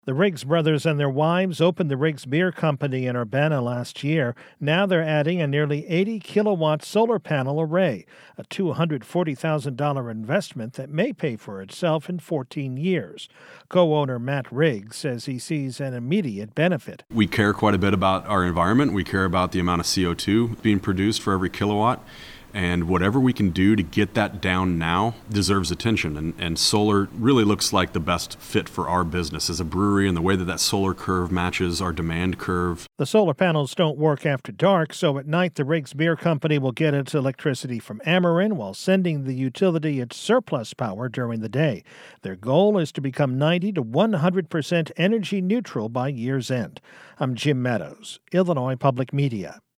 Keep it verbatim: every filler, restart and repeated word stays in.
The Riggs brothers and their wives opened the Riggs Beer Company in Urbana last year. Now they're adding a nearly eighty kilowatt solar panel array, a two hundred forty thousand dollars investment that may pay for itself in fourteen years. Co-owner Matt Riggs says he sees an immediate benefit. We care quite a bit about our environment. We care about the amount of C O two being produced for every kilowatt. And whatever we can do to get that down now deserves attention. And, and solar really looks like the best fit for our business as a brewery, and the way that that solar curve matches our demand curve. The solar panels don't work after dark, so at night the Riggs Beer Company will get its electricity from Ameren while sending the utility its surplus power during the day. Their goal is to become ninety to one hundred percent energy neutral by year's end. I'm Jim Meadows, Illinois Public Media.